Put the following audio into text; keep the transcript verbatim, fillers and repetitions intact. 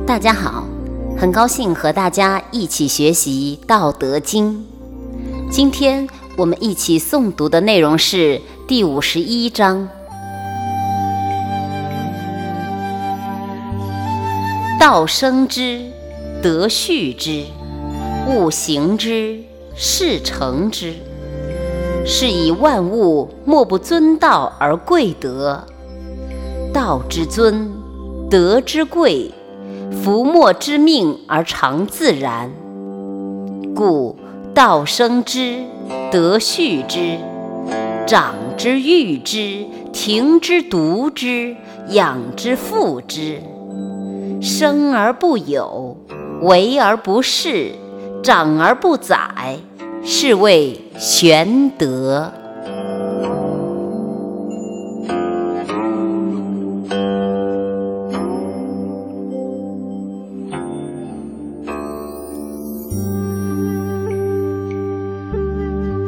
大家好，很高兴和大家一起学习《道德经》。今天我们一起诵读的内容是第五十一章。道生之，德畜之，物行之，事成之。是以万物莫不尊道而贵德。道之尊，德之贵，夫莫之命而常自然。故道生之，德畜之，长之育之，庭之独之，养之覆之。生而不有，为而不恃，长而不宰，是谓玄德。